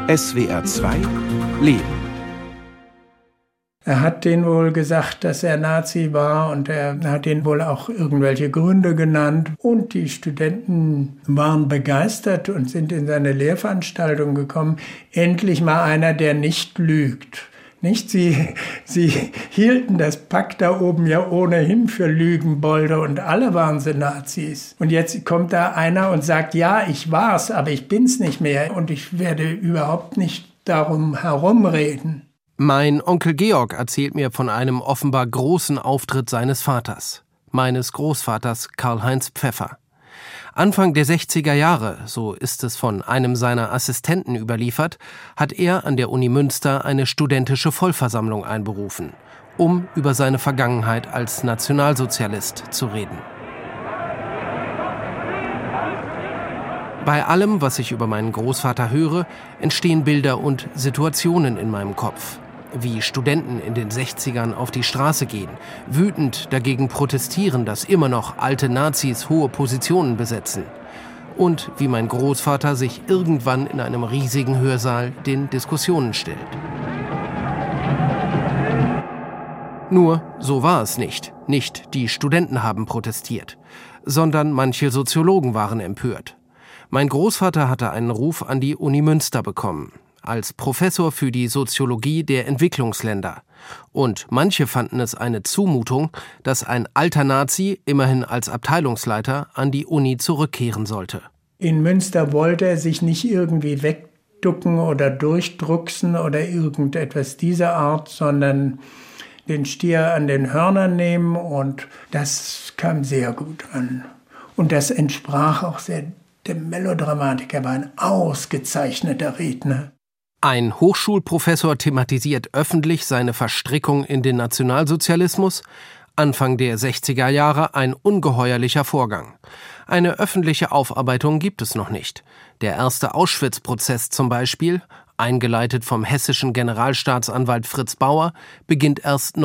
SWR 2 Leben. Er hat denen wohl gesagt, dass er Nazi war, und er hat denen wohl auch irgendwelche Gründe genannt. Und die Studenten waren begeistert und sind in seine Lehrveranstaltung gekommen. Endlich mal einer, der nicht lügt. Nicht? Sie hielten das Pack da oben ja ohnehin für Lügenbolde und alle waren sie Nazis. Und jetzt kommt da einer und sagt, ja, ich war's, aber ich bin's nicht mehr und ich werde überhaupt nicht darum herumreden. Mein Onkel Georg erzählt mir von einem offenbar großen Auftritt seines Vaters, meines Großvaters Karl-Heinz Pfeffer. Anfang der 60er Jahre, so ist es von einem seiner Assistenten überliefert, hat er an der Uni Münster eine studentische Vollversammlung einberufen, um über seine Vergangenheit als Nationalsozialist zu reden. Bei allem, was ich über meinen Großvater höre, entstehen Bilder und Situationen in meinem Kopf. Wie Studenten in den 60ern auf die Straße gehen, wütend dagegen protestieren, dass immer noch alte Nazis hohe Positionen besetzen. Und wie mein Großvater sich irgendwann in einem riesigen Hörsaal den Diskussionen stellt. Nur, so war es nicht. Nicht die Studenten haben protestiert, sondern manche Soziologen waren empört. Mein Großvater hatte einen Ruf an die Uni Münster bekommen, als Professor für die Soziologie der Entwicklungsländer. Und manche fanden es eine Zumutung, dass ein alter Nazi, immerhin als Abteilungsleiter, an die Uni zurückkehren sollte. In Münster wollte er sich nicht irgendwie wegducken oder durchdrucksen oder irgendetwas dieser Art, sondern den Stier an den Hörnern nehmen, und das kam sehr gut an. Und das entsprach auch sehr dem Melodramatiker, war ein ausgezeichneter Redner. Ein Hochschulprofessor thematisiert öffentlich seine Verstrickung in den Nationalsozialismus. Anfang der 60er Jahre ein ungeheuerlicher Vorgang. Eine öffentliche Aufarbeitung gibt es noch nicht. Der erste Auschwitz-Prozess zum Beispiel, eingeleitet vom hessischen Generalstaatsanwalt Fritz Bauer, beginnt erst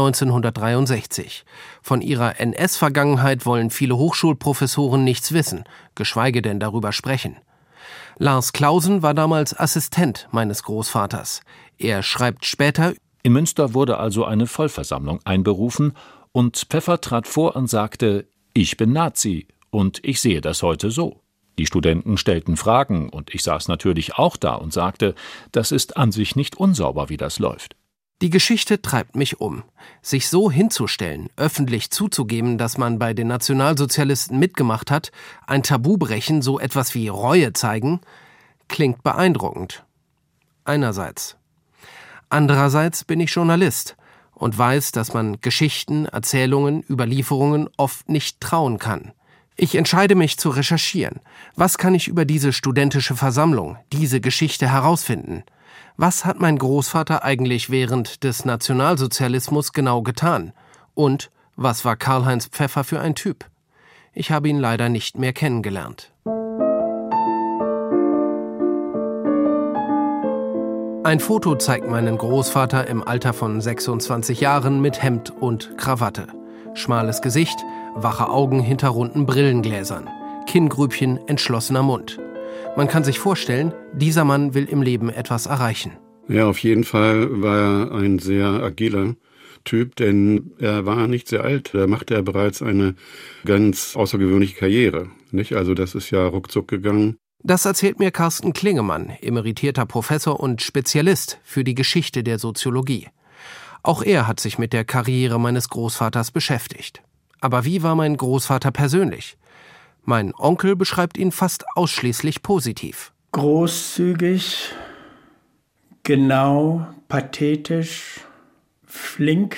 1963. Von ihrer NS-Vergangenheit wollen viele Hochschulprofessoren nichts wissen, geschweige denn darüber sprechen. Lars Clausen war damals Assistent meines Großvaters. Er schreibt später: In Münster wurde also eine Vollversammlung einberufen und Pfeffer trat vor und sagte, ich bin Nazi und ich sehe das heute so. Die Studenten stellten Fragen und ich saß natürlich auch da und sagte, das ist an sich nicht unsauber, wie das läuft. Die Geschichte treibt mich um. Sich so hinzustellen, öffentlich zuzugeben, dass man bei den Nationalsozialisten mitgemacht hat, ein Tabu brechen, so etwas wie Reue zeigen, klingt beeindruckend. Einerseits. Andererseits bin ich Journalist und weiß, dass man Geschichten, Erzählungen, Überlieferungen oft nicht trauen kann. Ich entscheide mich zu recherchieren. Was kann ich über diese studentische Versammlung, diese Geschichte herausfinden? Was hat mein Großvater eigentlich während des Nationalsozialismus genau getan? Und was war Karl-Heinz Pfeffer für ein Typ? Ich habe ihn leider nicht mehr kennengelernt. Ein Foto zeigt meinen Großvater im Alter von 26 Jahren mit Hemd und Krawatte. Schmales Gesicht, wache Augen hinter runden Brillengläsern, Kinngrübchen, entschlossener Mund. Man kann sich vorstellen, dieser Mann will im Leben etwas erreichen. Ja, auf jeden Fall war er ein sehr agiler Typ, denn er war nicht sehr alt. Da machte er bereits eine ganz außergewöhnliche Karriere, nicht? Also das ist ja ruckzuck gegangen. Das erzählt mir Carsten Klingemann, emeritierter Professor und Spezialist für die Geschichte der Soziologie. Auch er hat sich mit der Karriere meines Großvaters beschäftigt. Aber wie war mein Großvater persönlich? Mein Onkel beschreibt ihn fast ausschließlich positiv. Großzügig, genau, pathetisch, flink,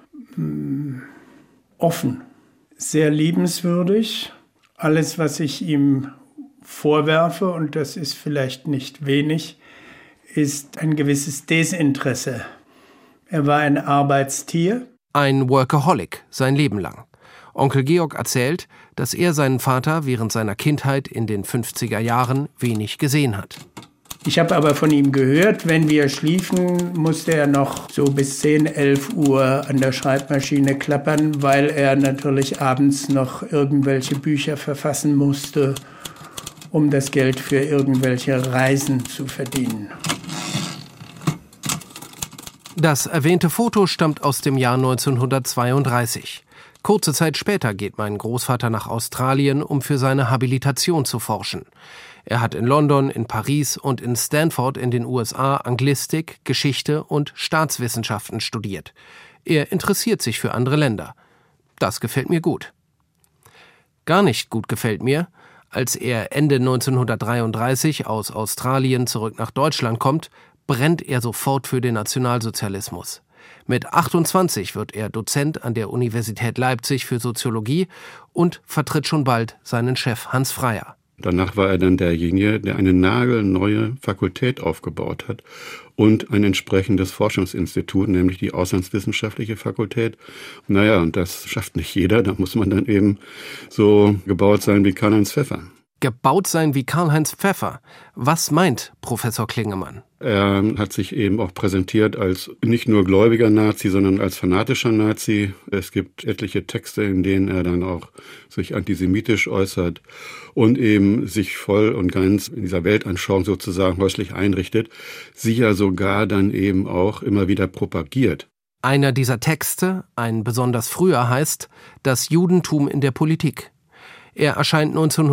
offen, sehr liebenswürdig. Alles, was ich ihm vorwerfe, und das ist vielleicht nicht wenig, ist ein gewisses Desinteresse. Er war ein Arbeitstier. Ein Workaholic, sein Leben lang. Onkel Georg erzählt, dass er seinen Vater während seiner Kindheit in den 50er Jahren wenig gesehen hat. Ich habe aber von ihm gehört, wenn wir schliefen, musste er noch so bis 10, 11 Uhr an der Schreibmaschine klappern, weil er natürlich abends noch irgendwelche Bücher verfassen musste, um das Geld für irgendwelche Reisen zu verdienen. Das erwähnte Foto stammt aus dem Jahr 1932. Kurze Zeit später geht mein Großvater nach Australien, um für seine Habilitation zu forschen. Er hat in London, in Paris und in Stanford in den USA Anglistik, Geschichte und Staatswissenschaften studiert. Er interessiert sich für andere Länder. Das gefällt mir gut. Gar nicht gut gefällt mir, als er Ende 1933 aus Australien zurück nach Deutschland kommt, brennt er sofort für den Nationalsozialismus. Mit 28 wird er Dozent an der Universität Leipzig für Soziologie und vertritt schon bald seinen Chef Hans Freyer. Danach war er dann derjenige, der eine nagelneue Fakultät aufgebaut hat und ein entsprechendes Forschungsinstitut, nämlich die Auslandswissenschaftliche Fakultät. Naja, und das schafft nicht jeder, da muss man dann eben so gebaut sein wie Karl-Heinz Pfeffer. Gebaut sein wie Karl-Heinz Pfeffer. Was meint Professor Klingemann? Er hat sich eben auch präsentiert als nicht nur gläubiger Nazi, sondern als fanatischer Nazi. Es gibt etliche Texte, in denen er dann auch sich antisemitisch äußert und eben sich voll und ganz in dieser Weltanschauung sozusagen häuslich einrichtet, sie ja sogar dann eben auch immer wieder propagiert. Einer dieser Texte, ein besonders früher, heißt »Das Judentum in der Politik«. Er erscheint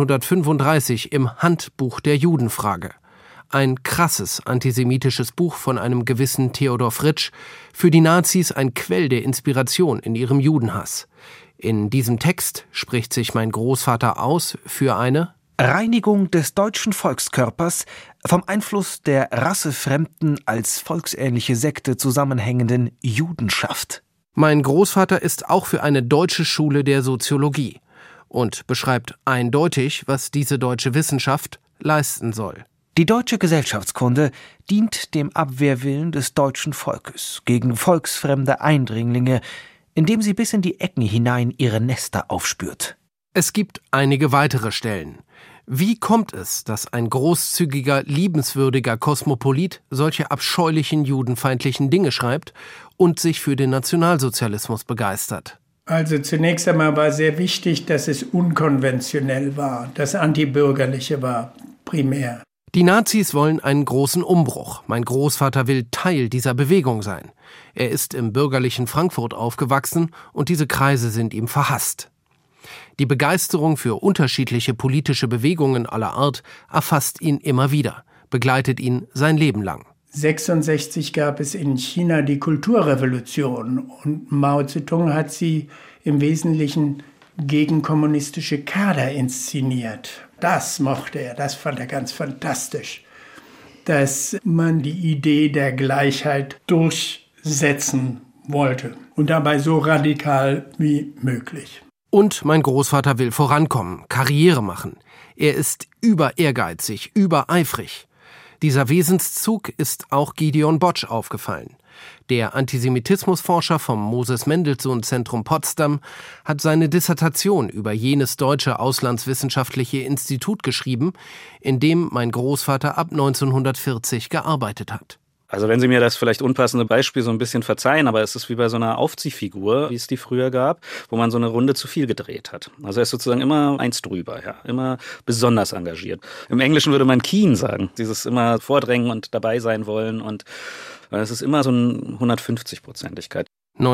1935 im Handbuch der Judenfrage. Ein krasses antisemitisches Buch von einem gewissen Theodor Fritsch, für die Nazis ein Quell der Inspiration in ihrem Judenhass. In diesem Text spricht sich mein Großvater aus für eine Reinigung des deutschen Volkskörpers vom Einfluss der rassefremden, als volksähnliche Sekte zusammenhängenden Judenschaft. Mein Großvater ist auch für eine deutsche Schule der Soziologie und beschreibt eindeutig, was diese deutsche Wissenschaft leisten soll. Die deutsche Gesellschaftskunde dient dem Abwehrwillen des deutschen Volkes gegen volksfremde Eindringlinge, indem sie bis in die Ecken hinein ihre Nester aufspürt. Es gibt einige weitere Stellen. Wie kommt es, dass ein großzügiger, liebenswürdiger Kosmopolit solche abscheulichen, judenfeindlichen Dinge schreibt und sich für den Nationalsozialismus begeistert? Also zunächst einmal war sehr wichtig, dass es unkonventionell war, das Antibürgerliche war, primär. Die Nazis wollen einen großen Umbruch. Mein Großvater will Teil dieser Bewegung sein. Er ist im bürgerlichen Frankfurt aufgewachsen und diese Kreise sind ihm verhasst. Die Begeisterung für unterschiedliche politische Bewegungen aller Art erfasst ihn immer wieder, begleitet ihn sein Leben lang. 1966 gab es in China die Kulturrevolution und Mao Zedong hat sie im Wesentlichen gegen kommunistische Kader inszeniert. Das mochte er, das fand er ganz fantastisch, dass man die Idee der Gleichheit durchsetzen wollte und dabei so radikal wie möglich. Und mein Großvater will vorankommen, Karriere machen. Er ist überehrgeizig, übereifrig. Dieser Wesenszug ist auch Gideon Botsch aufgefallen. Der Antisemitismusforscher vom Moses-Mendelssohn-Zentrum Potsdam hat seine Dissertation über jenes deutsche auslandswissenschaftliche Institut geschrieben, in dem mein Großvater ab 1940 gearbeitet hat. Also wenn Sie mir das vielleicht unpassende Beispiel so ein bisschen verzeihen, aber es ist wie bei so einer Aufziehfigur, wie es die früher gab, wo man so eine Runde zu viel gedreht hat. Also er ist sozusagen immer eins drüber, ja, immer besonders engagiert. Im Englischen würde man keen sagen, dieses immer vordrängen und dabei sein wollen und es ist immer so eine 150-Prozentigkeit.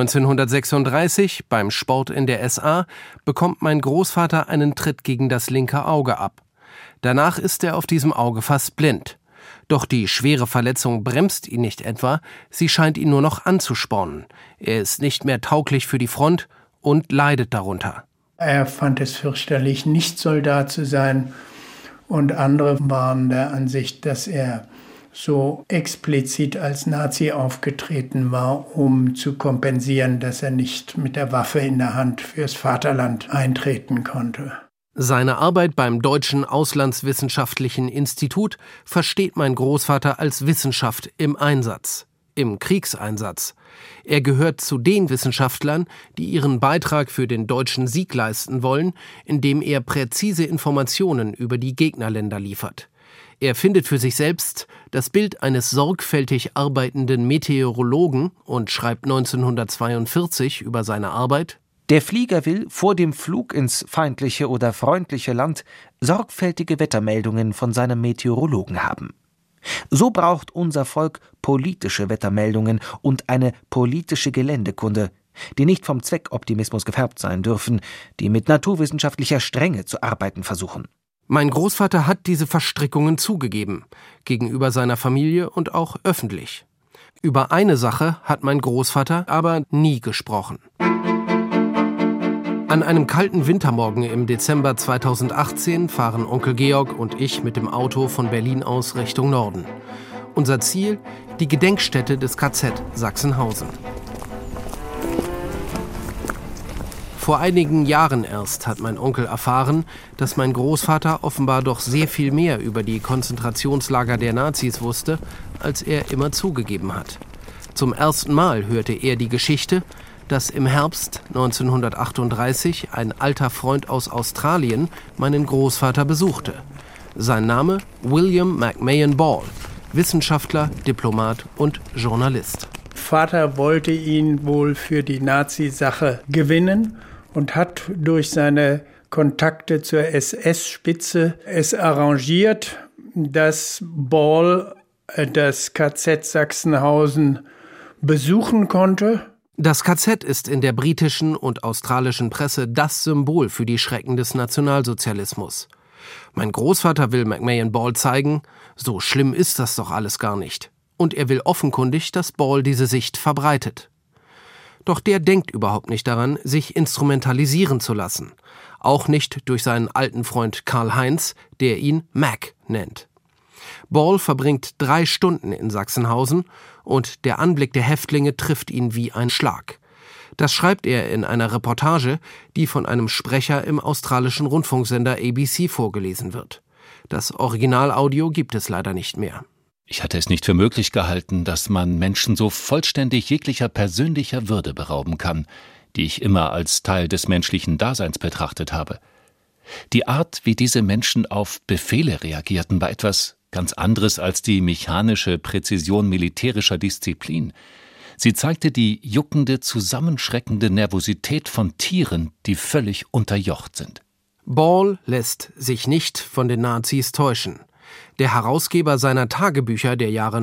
1936, beim Sport in der SA, bekommt mein Großvater einen Tritt gegen das linke Auge ab. Danach ist er auf diesem Auge fast blind. Doch die schwere Verletzung bremst ihn nicht etwa, sie scheint ihn nur noch anzuspornen. Er ist nicht mehr tauglich für die Front und leidet darunter. Er fand es fürchterlich, nicht Soldat zu sein. Und andere waren der Ansicht, dass er so explizit als Nazi aufgetreten war, um zu kompensieren, dass er nicht mit der Waffe in der Hand fürs Vaterland eintreten konnte. Seine Arbeit beim Deutschen Auslandswissenschaftlichen Institut versteht mein Großvater als Wissenschaft im Einsatz, im Kriegseinsatz. Er gehört zu den Wissenschaftlern, die ihren Beitrag für den deutschen Sieg leisten wollen, indem er präzise Informationen über die Gegnerländer liefert. Er findet für sich selbst das Bild eines sorgfältig arbeitenden Meteorologen und schreibt 1942 über seine Arbeit: Der Flieger will vor dem Flug ins feindliche oder freundliche Land sorgfältige Wettermeldungen von seinem Meteorologen haben. So braucht unser Volk politische Wettermeldungen und eine politische Geländekunde, die nicht vom Zweckoptimismus gefärbt sein dürfen, die mit naturwissenschaftlicher Strenge zu arbeiten versuchen. Mein Großvater hat diese Verstrickungen zugegeben, gegenüber seiner Familie und auch öffentlich. Über eine Sache hat mein Großvater aber nie gesprochen. An einem kalten Wintermorgen im Dezember 2018 fahren Onkel Georg und ich mit dem Auto von Berlin aus Richtung Norden. Unser Ziel: die Gedenkstätte des KZ Sachsenhausen. Vor einigen Jahren erst hat mein Onkel erfahren, dass mein Großvater offenbar doch sehr viel mehr über die Konzentrationslager der Nazis wusste, als er immer zugegeben hat. Zum ersten Mal hörte er die Geschichte, dass im Herbst 1938 ein alter Freund aus Australien meinen Großvater besuchte. Sein Name: William McMahon Ball, Wissenschaftler, Diplomat und Journalist. Vater wollte ihn wohl für die Nazi-Sache gewinnen und hat durch seine Kontakte zur SS-Spitze es arrangiert, dass Ball das KZ Sachsenhausen besuchen konnte. Das KZ ist in der britischen und australischen Presse das Symbol für die Schrecken des Nationalsozialismus. Mein Großvater will McMahon Ball zeigen, so schlimm ist das doch alles gar nicht. Und er will offenkundig, dass Ball diese Sicht verbreitet. Doch der denkt überhaupt nicht daran, sich instrumentalisieren zu lassen. Auch nicht durch seinen alten Freund Karl-Heinz, der ihn Mac nennt. Ball verbringt 3 Stunden in Sachsenhausen und der Anblick der Häftlinge trifft ihn wie ein Schlag. Das schreibt er in einer Reportage, die von einem Sprecher im australischen Rundfunksender ABC vorgelesen wird. Das Originalaudio gibt es leider nicht mehr. Ich hatte es nicht für möglich gehalten, dass man Menschen so vollständig jeglicher persönlicher Würde berauben kann, die ich immer als Teil des menschlichen Daseins betrachtet habe. Die Art, wie diese Menschen auf Befehle reagierten, war etwas ganz anderes als die mechanische Präzision militärischer Disziplin. Sie zeigte die juckende, zusammenschreckende Nervosität von Tieren, die völlig unterjocht sind. Ball lässt sich nicht von den Nazis täuschen. Der Herausgeber seiner Tagebücher der Jahre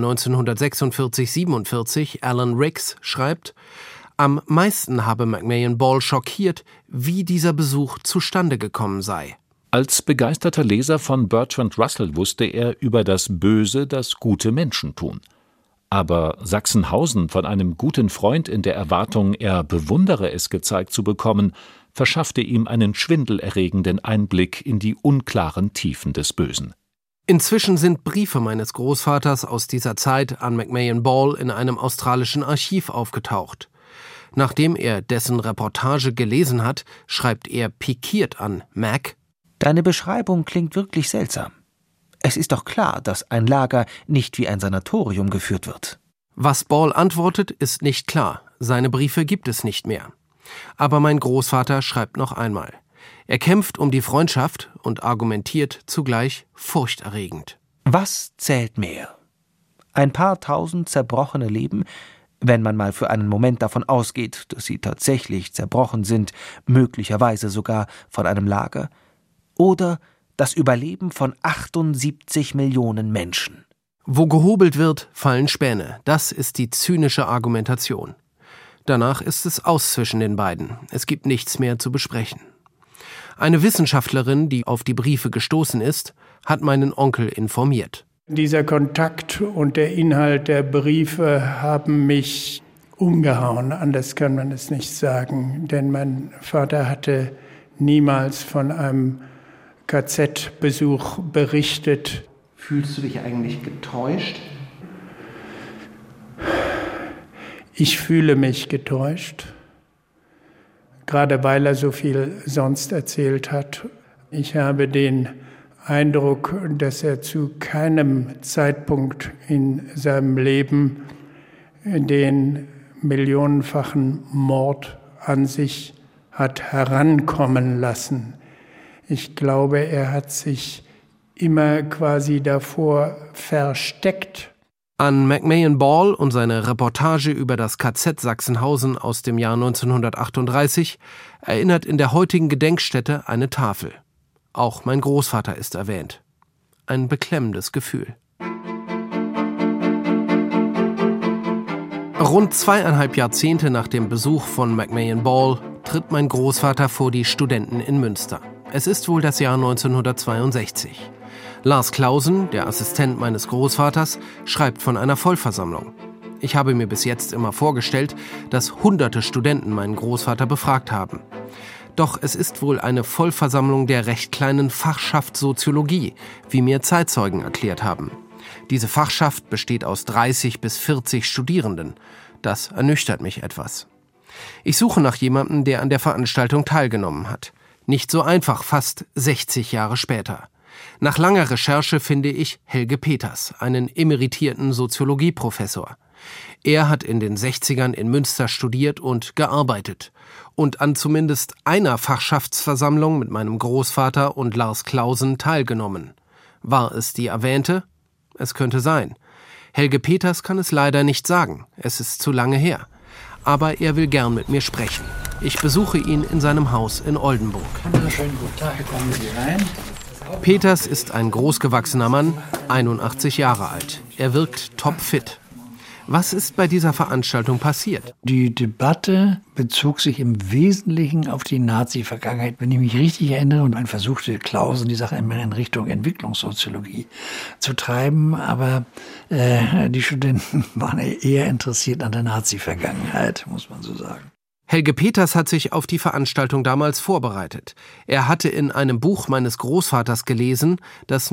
1946-47, Alan Riggs, schreibt: Am meisten habe McMahon Ball schockiert, wie dieser Besuch zustande gekommen sei. Als begeisterter Leser von Bertrand Russell wusste er über das Böse, das gute Menschen tun. Aber Sachsenhausen von einem guten Freund in der Erwartung, er bewundere es gezeigt zu bekommen, verschaffte ihm einen schwindelerregenden Einblick in die unklaren Tiefen des Bösen. Inzwischen sind Briefe meines Großvaters aus dieser Zeit an McMahon Ball in einem australischen Archiv aufgetaucht. Nachdem er dessen Reportage gelesen hat, schreibt er pikiert an Mac: Deine Beschreibung klingt wirklich seltsam. Es ist doch klar, dass ein Lager nicht wie ein Sanatorium geführt wird. Was Ball antwortet, ist nicht klar. Seine Briefe gibt es nicht mehr. Aber mein Großvater schreibt noch einmal. Er kämpft um die Freundschaft und argumentiert zugleich furchterregend. Was zählt mehr? Ein paar tausend zerbrochene Leben, wenn man mal für einen Moment davon ausgeht, dass sie tatsächlich zerbrochen sind, möglicherweise sogar von einem Lager? Oder das Überleben von 78 Millionen Menschen? Wo gehobelt wird, fallen Späne. Das ist die zynische Argumentation. Danach ist es aus zwischen den beiden. Es gibt nichts mehr zu besprechen. Eine Wissenschaftlerin, die auf die Briefe gestoßen ist, hat meinen Onkel informiert. Dieser Kontakt und der Inhalt der Briefe haben mich umgehauen. Anders kann man es nicht sagen. Denn mein Vater hatte niemals von einem KZ-Besuch berichtet. Fühlst du dich eigentlich getäuscht? Ich fühle mich getäuscht, gerade weil er so viel sonst erzählt hat. Ich habe den Eindruck, dass er zu keinem Zeitpunkt in seinem Leben den millionenfachen Mord an sich hat herankommen lassen. Ich glaube, er hat sich immer quasi davor versteckt. An McMahon Ball und seine Reportage über das KZ Sachsenhausen aus dem Jahr 1938 erinnert in der heutigen Gedenkstätte eine Tafel. Auch mein Großvater ist erwähnt. Ein beklemmendes Gefühl. Rund 2,5 Jahrzehnte nach dem Besuch von Macmahon Ball tritt mein Großvater vor die Studenten in Münster. Es ist wohl das Jahr 1962. Lars Clausen, der Assistent meines Großvaters, schreibt von einer Vollversammlung. Ich habe mir bis jetzt immer vorgestellt, dass hunderte Studenten meinen Großvater befragt haben. Doch es ist wohl eine Vollversammlung der recht kleinen Fachschaft Soziologie, wie mir Zeitzeugen erklärt haben. Diese Fachschaft besteht aus 30 bis 40 Studierenden. Das ernüchtert mich etwas. Ich suche nach jemandem, der an der Veranstaltung teilgenommen hat. Nicht so einfach, fast 60 Jahre später. Nach langer Recherche finde ich Helge Peters, einen emeritierten Soziologieprofessor. Er hat in den 60ern in Münster studiert und gearbeitet und an zumindest einer Fachschaftsversammlung mit meinem Großvater und Lars Clausen teilgenommen. War es die erwähnte? Es könnte sein. Helge Peters kann es leider nicht sagen, es ist zu lange her. Aber er will gern mit mir sprechen. Ich besuche ihn in seinem Haus in Oldenburg. Schönen guten Tag, kommen Sie rein. Peters ist ein großgewachsener Mann, 81 Jahre alt. Er wirkt topfit. Was ist bei dieser Veranstaltung passiert? Die Debatte bezog sich im Wesentlichen auf die Nazi-Vergangenheit, wenn ich mich richtig erinnere. Und man versuchte Clausen die Sache immer in Richtung Entwicklungssoziologie zu treiben. Aber die Studenten waren eher interessiert an der Nazi-Vergangenheit, muss man so sagen. Helge Peters hat sich auf die Veranstaltung damals vorbereitet. Er hatte in einem Buch meines Großvaters gelesen, das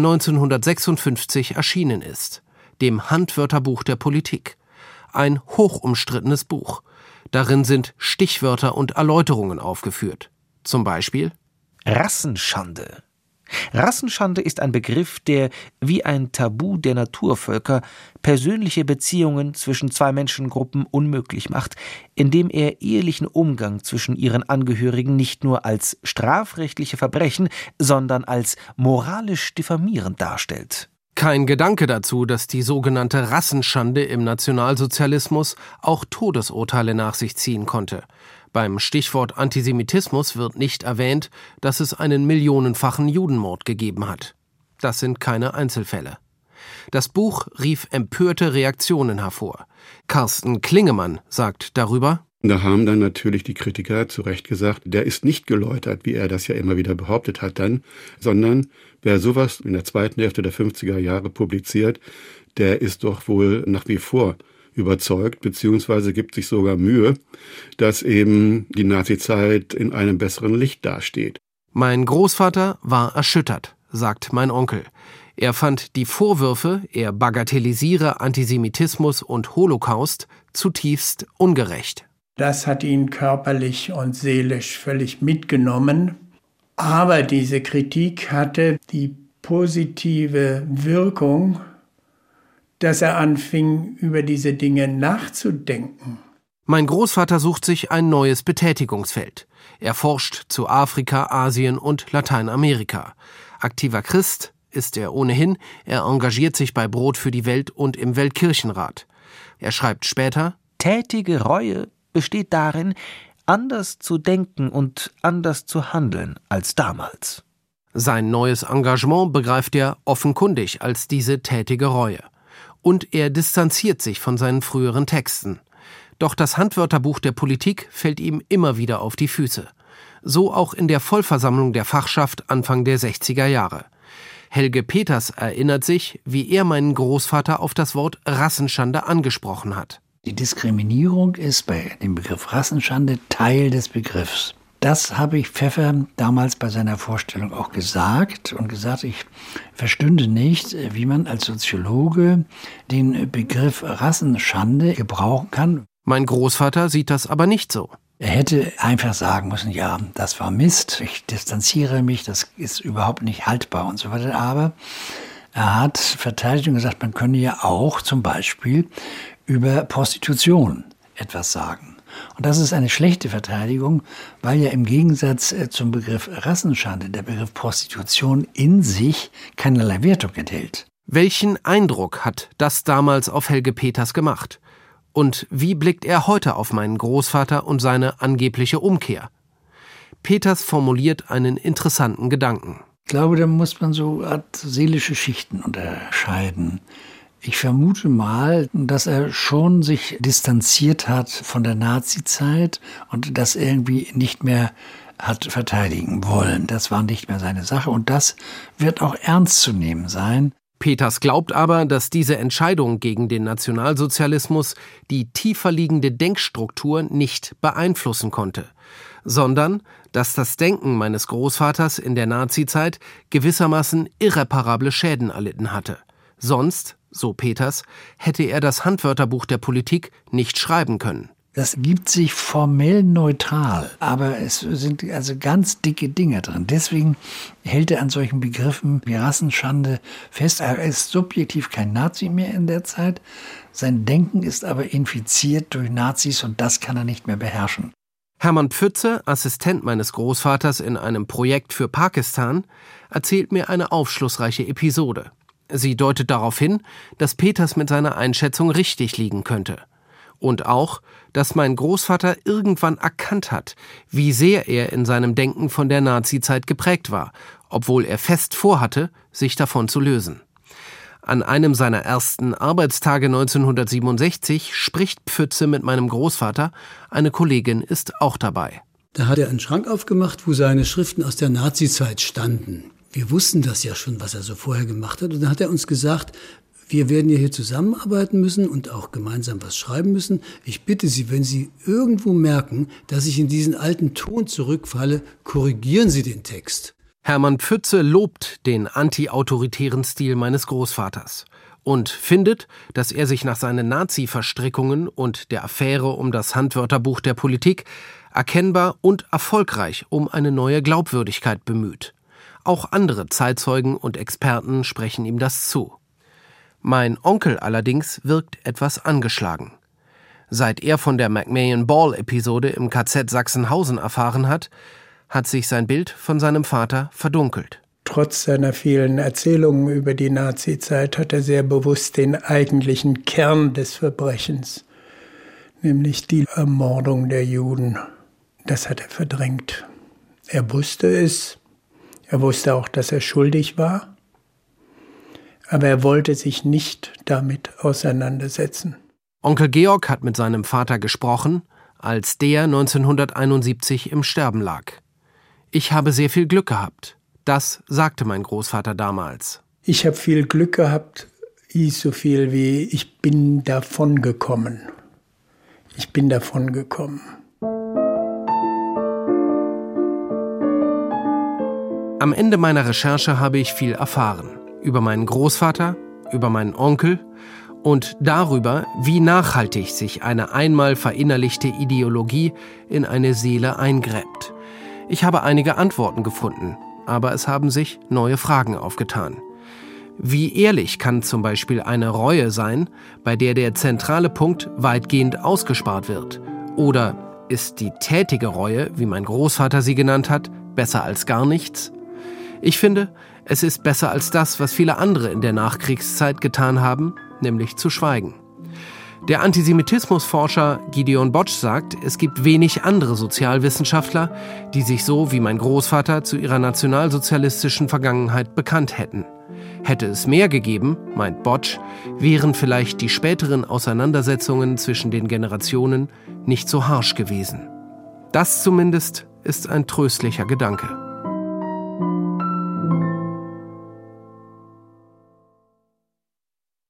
1956 erschienen ist, dem Handwörterbuch der Politik. Ein hochumstrittenes Buch. Darin sind Stichwörter und Erläuterungen aufgeführt. Zum Beispiel Rassenschande. Rassenschande ist ein Begriff, der, wie ein Tabu der Naturvölker, persönliche Beziehungen zwischen zwei Menschengruppen unmöglich macht, indem er ehelichen Umgang zwischen ihren Angehörigen nicht nur als strafrechtliche Verbrechen, sondern als moralisch diffamierend darstellt. Kein Gedanke dazu, dass die sogenannte Rassenschande im Nationalsozialismus auch Todesurteile nach sich ziehen konnte. Beim Stichwort Antisemitismus wird nicht erwähnt, dass es einen millionenfachen Judenmord gegeben hat. Das sind keine Einzelfälle. Das Buch rief empörte Reaktionen hervor. Carsten Klingemann sagt darüber: Da haben dann natürlich die Kritiker zu Recht gesagt, der ist nicht geläutert, wie er das ja immer wieder behauptet hat dann, sondern wer sowas in der zweiten Hälfte der 50er Jahre publiziert, der ist doch wohl nach wie vor überzeugt, beziehungsweise gibt sich sogar Mühe, dass eben die Nazizeit in einem besseren Licht dasteht. Mein Großvater war erschüttert, sagt mein Onkel. Er fand die Vorwürfe, er bagatellisiere Antisemitismus und Holocaust, zutiefst ungerecht. Das hat ihn körperlich und seelisch völlig mitgenommen. Aber diese Kritik hatte die positive Wirkung, dass er anfing, über diese Dinge nachzudenken. Mein Großvater sucht sich ein neues Betätigungsfeld. Er forscht zu Afrika, Asien und Lateinamerika. Aktiver Christ ist er ohnehin, er engagiert sich bei Brot für die Welt und im Weltkirchenrat. Er schreibt später: Tätige Reue besteht darin, anders zu denken und anders zu handeln als damals. Sein neues Engagement begreift er offenkundig als diese tätige Reue. Und er distanziert sich von seinen früheren Texten. Doch das Handwörterbuch der Politik fällt ihm immer wieder auf die Füße. So auch in der Vollversammlung der Fachschaft Anfang der 60er Jahre. Helge Peters erinnert sich, wie er meinen Großvater auf das Wort Rassenschande angesprochen hat. Die Diskriminierung ist bei dem Begriff Rassenschande Teil des Begriffs. Das habe ich Pfeffer damals bei seiner Vorstellung auch gesagt und gesagt, ich verstünde nicht, wie man als Soziologe den Begriff Rassenschande gebrauchen kann. Mein Großvater sieht das aber nicht so. Er hätte einfach sagen müssen, ja, das war Mist, ich distanziere mich, das ist überhaupt nicht haltbar und so weiter. Aber er hat verteidigt und gesagt, man könne ja auch zum Beispiel über Prostitution etwas sagen. Und das ist eine schlechte Verteidigung, weil ja im Gegensatz zum Begriff Rassenschande der Begriff Prostitution in sich keinerlei Wertung enthält. Welchen Eindruck hat das damals auf Helge Peters gemacht? Und wie blickt er heute auf meinen Großvater und seine angebliche Umkehr? Peters formuliert einen interessanten Gedanken. Ich glaube, da muss man so Art seelische Schichten unterscheiden. Ich vermute mal, dass er schon sich distanziert hat von der Nazizeit und das irgendwie nicht mehr hat verteidigen wollen. Das war nicht mehr seine Sache und das wird auch ernst zu nehmen sein. Peters glaubt aber, dass diese Entscheidung gegen den Nationalsozialismus die tiefer liegende Denkstruktur nicht beeinflussen konnte, sondern dass das Denken meines Großvaters in der Nazizeit gewissermaßen irreparable Schäden erlitten hatte. Sonst, so Peters, hätte er das Handwörterbuch der Politik nicht schreiben können. Das gibt sich formell neutral, aber es sind also ganz dicke Dinge drin. Deswegen hält er an solchen Begriffen wie Rassenschande fest. Er ist subjektiv kein Nazi mehr in der Zeit. Sein Denken ist aber infiziert durch Nazis und das kann er nicht mehr beherrschen. Hermann Pfütze, Assistent meines Großvaters in einem Projekt für Pakistan, erzählt mir eine aufschlussreiche Episode. Sie deutet darauf hin, dass Peters mit seiner Einschätzung richtig liegen könnte. Und auch, dass mein Großvater irgendwann erkannt hat, wie sehr er in seinem Denken von der Nazizeit geprägt war, obwohl er fest vorhatte, sich davon zu lösen. An einem seiner ersten Arbeitstage 1967 spricht Pfütze mit meinem Großvater, eine Kollegin ist auch dabei. Da hat er einen Schrank aufgemacht, wo seine Schriften aus der Nazizeit standen. Wir wussten das ja schon, was er so vorher gemacht hat. Und dann hat er uns gesagt, wir werden ja hier zusammenarbeiten müssen und auch gemeinsam was schreiben müssen. Ich bitte Sie, wenn Sie irgendwo merken, dass ich in diesen alten Ton zurückfalle, korrigieren Sie den Text. Hermann Pfütze lobt den anti-autoritären Stil meines Großvaters und findet, dass er sich nach seinen Nazi-Verstrickungen und der Affäre um das Handwörterbuch der Politik erkennbar und erfolgreich um eine neue Glaubwürdigkeit bemüht. Auch andere Zeitzeugen und Experten sprechen ihm das zu. Mein Onkel allerdings wirkt etwas angeschlagen. Seit er von der McMahon-Ball-Episode im KZ Sachsenhausen erfahren hat, hat sich sein Bild von seinem Vater verdunkelt. Trotz seiner vielen Erzählungen über die Nazizeit hat er sehr bewusst den eigentlichen Kern des Verbrechens, nämlich die Ermordung der Juden. Das hat er verdrängt. Er wusste es, er wusste auch, dass er schuldig war, aber er wollte sich nicht damit auseinandersetzen. Onkel Georg hat mit seinem Vater gesprochen, als der 1971 im Sterben lag. Ich habe sehr viel Glück gehabt. Das sagte mein Großvater damals. Ich habe viel Glück gehabt, hieß so viel wie, ich bin davon gekommen. Ich bin davon gekommen. Am Ende meiner Recherche habe ich viel erfahren. Über meinen Großvater, über meinen Onkel und darüber, wie nachhaltig sich eine einmal verinnerlichte Ideologie in eine Seele eingräbt. Ich habe einige Antworten gefunden, aber es haben sich neue Fragen aufgetan. Wie ehrlich kann zum Beispiel eine Reue sein, bei der der zentrale Punkt weitgehend ausgespart wird? Oder ist die tätige Reue, wie mein Großvater sie genannt hat, besser als gar nichts? Ich finde, es ist besser als das, was viele andere in der Nachkriegszeit getan haben, nämlich zu schweigen. Der Antisemitismusforscher Gideon Botsch sagt, es gibt wenig andere Sozialwissenschaftler, die sich so wie mein Großvater zu ihrer nationalsozialistischen Vergangenheit bekannt hätten. Hätte es mehr gegeben, meint Botsch, wären vielleicht die späteren Auseinandersetzungen zwischen den Generationen nicht so harsch gewesen. Das zumindest ist ein tröstlicher Gedanke.